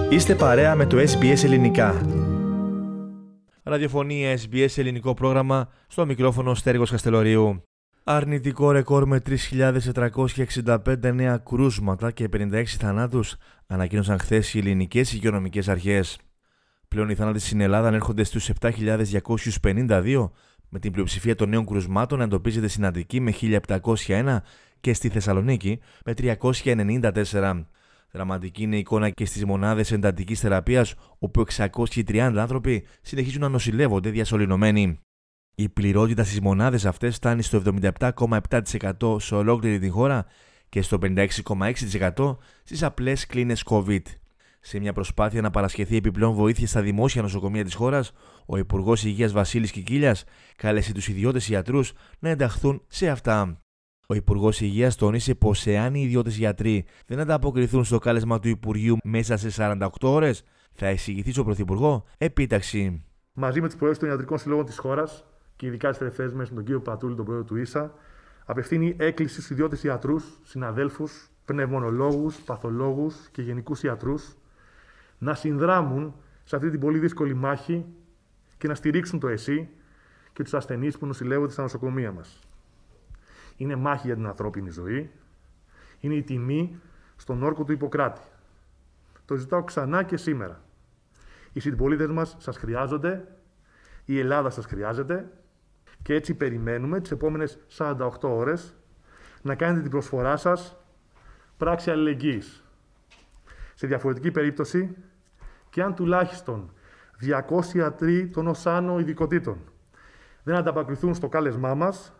Είστε παρέα με το SBS Ελληνικά. Ραδιοφωνία SBS Ελληνικό πρόγραμμα, στο μικρόφωνο Στέργος Καστελορίου. Αρνητικό ρεκόρ με 3.465 νέα κρούσματα και 56 θανάτους ανακοίνωσαν χθες οι ελληνικές υγειονομικές αρχές. Πλέον οι θάνατοι στην Ελλάδα ανέρχονται στους 7.252, με την πλειοψηφία των νέων κρουσμάτων να εντοπίζεται στην Αττική με 1.701 και στη Θεσσαλονίκη με 394. Δραματική είναι η εικόνα και στις μονάδες εντατικής θεραπείας, όπου 630 άνθρωποι συνεχίζουν να νοσηλεύονται διασωληνωμένοι. Η πληρότητα στις μονάδες αυτές φτάνει στο 77,7% σε ολόκληρη την χώρα και στο 56,6% στις απλές κλίνες COVID. Σε μια προσπάθεια να παρασχεθεί επιπλέον βοήθεια στα δημόσια νοσοκομεία της χώρας, ο Υπουργός Υγείας Βασίλης Κικίλιας κάλεσε τους ιδιώτες ιατρούς να ενταχθούν σε αυτά. Ο Υπουργός Υγείας τόνισε πως εάν οι ιδιώτες γιατροί δεν ανταποκριθούν στο κάλεσμα του Υπουργείου μέσα σε 48 ώρες, θα εισηγηθεί στον Πρωθυπουργό επίταξη. Μαζί με τις προέσεις των ιατρικών συλλόγων της χώρας και ειδικά τις τελευταίες μέρες με τον κύριο Πατούλη, τον πρόεδρο του ΙΣΑ, απευθύνει έκκληση στους ιδιώτες ιατρούς, συναδέλφους, πνευμονολόγους, παθολόγους και γενικούς ιατρούς να συνδράμουν σε αυτή την πολύ δύσκολη μάχη και να στηρίξουν το ΕΣΥ και τους ασθενείς που νοσηλεύονται στα νοσοκομεία μας. Είναι μάχη για την ανθρώπινη ζωή. Είναι η τιμή στον όρκο του Ιπποκράτη. Το ζητάω ξανά και σήμερα. Οι συμπολίτες μας σας χρειάζονται, η Ελλάδα σας χρειάζεται και έτσι περιμένουμε τις επόμενες 48 ώρες να κάνετε την προσφορά σας πράξη αλληλεγγύης. Σε διαφορετική περίπτωση, και αν τουλάχιστον 200 ιατροί των οσάνων ειδικοτήτων δεν ανταποκριθούν στο κάλεσμά μας,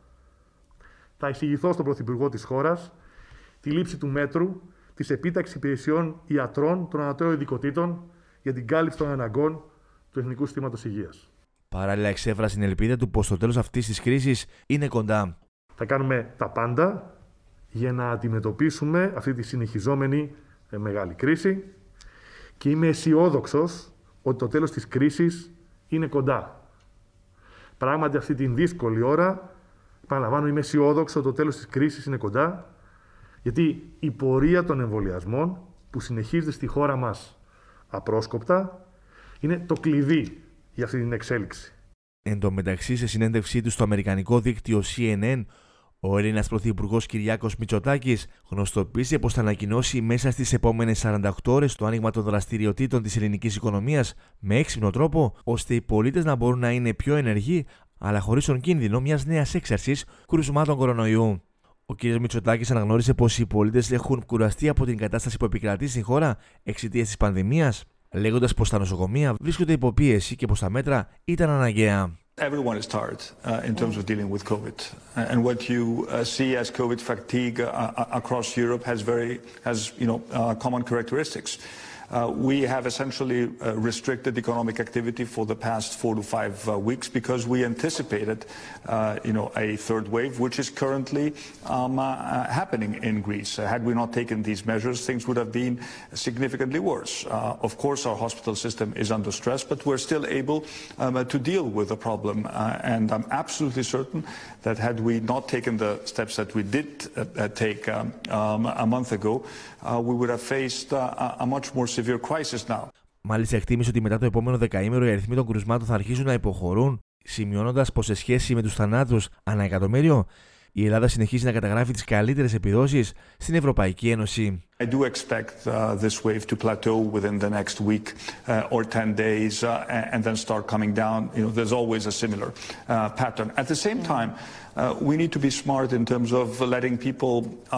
θα εισηγηθώ στον Πρωθυπουργό της χώρας τη λήψη του μέτρου της επίταξης υπηρεσιών ιατρών των ανωτέρων ειδικοτήτων για την κάλυψη των αναγκών του Εθνικού Συστήματος Υγείας. Παράλληλα, εξέφρασε την ελπίδα του πως το τέλος αυτής της κρίσης είναι κοντά. Θα κάνουμε τα πάντα για να αντιμετωπίσουμε αυτή τη συνεχιζόμενη μεγάλη κρίση και είμαι αισιόδοξος ότι το τέλος της κρίσης είναι κοντά. Πράγματι, αυτή την δύσκολη ώρα, επαναλαμβάνω, είμαι αισιόδοξος ότι το τέλος της κρίσης είναι κοντά, γιατί η πορεία των εμβολιασμών που συνεχίζεται στη χώρα μας απρόσκοπτα είναι το κλειδί για αυτή την εξέλιξη. Εν τω μεταξύ, σε συνέντευξή του στο αμερικανικό δίκτυο CNN, ο Έλληνας Πρωθυπουργός Κυριάκος Μητσοτάκης γνωστοποίησε πως θα ανακοινώσει μέσα στις επόμενες 48 ώρες το άνοιγμα των δραστηριοτήτων της ελληνικής οικονομίας με έξυπνο τρόπο, ώστε οι πολίτες να μπορούν να είναι πιο ενεργοί, αλλά χωρίς τον κίνδυνο μιας νέας έξαρσης κρουσμάτων κορονοϊού. Ο κ. Μητσοτάκης αναγνώρισε πως οι πολίτες έχουν κουραστεί από την κατάσταση που επικρατεί στην χώρα εξαιτίας της πανδημίας, λέγοντας πως τα νοσοκομεία βρίσκονται υπό πίεση και πως τα μέτρα ήταν αναγκαία. Everyone is tired in terms of dealing with COVID, and what you see as COVID fatigue across Europe has common characteristics. We have essentially restricted economic activity for the past 4 to 5 weeks because we anticipated, a third wave, which is currently happening in Greece. Had we not taken these measures, things would have been significantly worse. Of course, our hospital system is under stress, but we're still able to deal with the problem. And I'm absolutely certain that had we not taken the steps that we did take a month ago, we would have faced a much more severe crisis now. Μάλιστα, εκτίμησε ότι μετά το επόμενο δεκαήμερο οι αριθμοί των κρουσμάτων θα αρχίσουν να υποχωρούν, σημειώνοντας πως σε σχέση με τους θανάτους ανά εκατομμύριο, η Ελλάδα συνεχίζει να καταγράφει τις καλύτερες επιδόσεις στην Ευρωπαϊκή Ένωση. I do expect this wave to plateau within the next week or 10 days and then start coming down. There's always a similar pattern. At the same time, we need to be smart in terms of letting people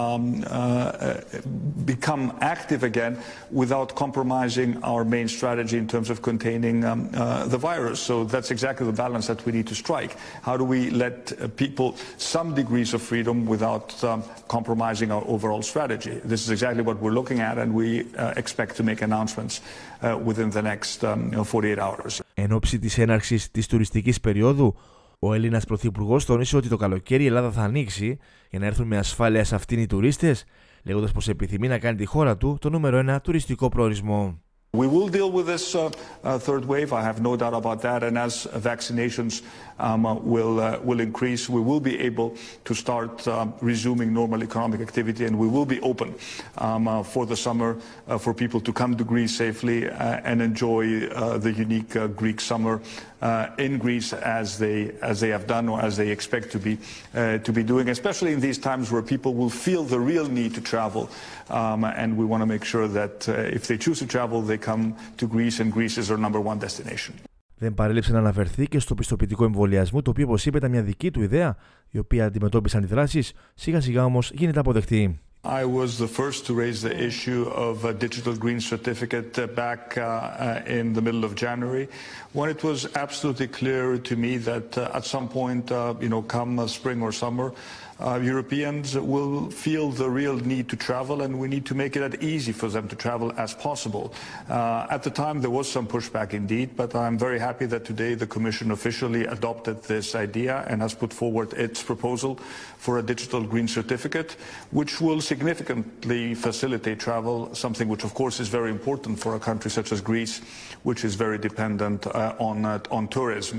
become active again without compromising our main strategy in terms of containing the virus. So that's exactly the balance that we need to strike. How do we let people some degrees of freedom without compromising our overall strategy? This is exactly what we're looking at, and we expect to make announcements within the next 48 hours. Εν ώψη της έναρξης της τουριστικής περίοδου, ο Έλληνας Πρωθυπουργός τόνισε ότι το καλοκαίρι η Ελλάδα θα ανοίξει για να έρθουν με ασφάλεια σε αυτήν οι τουρίστες, λέγοντας πως επιθυμεί να κάνει τη χώρα του το νούμερο 1 τουριστικό προορισμό. We will deal with this third wave. I have no doubt about that. And as vaccinations will increase, we will be able to start resuming normal economic activity, and we will be open for the summer for people to come to Greece safely and enjoy the unique Greek summer in Greece as they have done or as they expect to be doing, especially in these times where people will feel the real need to travel. And we want to make sure that if they choose to travel, they come to Greece, and Greece is our number one destination. Δεν παρέλειψε να αναφερθεί και στο πιστοποιητικό εμβολιασμού, το οποίο, όπως είπε, ήταν μια δική του ιδέα, η οποία αντιμετώπισε αντιδράσεις, σιγά σιγά όμως γίνεται αποδεκτή. I was the first to raise the issue of a digital green certificate back in the middle of January, when it was absolutely clear to me that at some point, come spring or summer, Europeans will feel the real need to travel, and we need to make it as easy for them to travel as possible. At the time, there was some pushback indeed, but I'm very happy that today the Commission officially adopted this idea and has put forward its proposal for a digital green certificate, which will significantly facilitate travel, something which of course is very important for a country such as Greece, which is very dependent on tourism.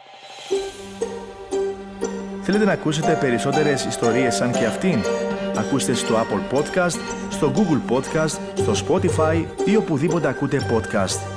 Θέλετε να ακούσετε περισσότερες ιστορίες σαν και αυτήν? Ακούστε στο Apple Podcast, στο Google Podcast, στο Spotify ή οπουδήποτε ακούτε podcast.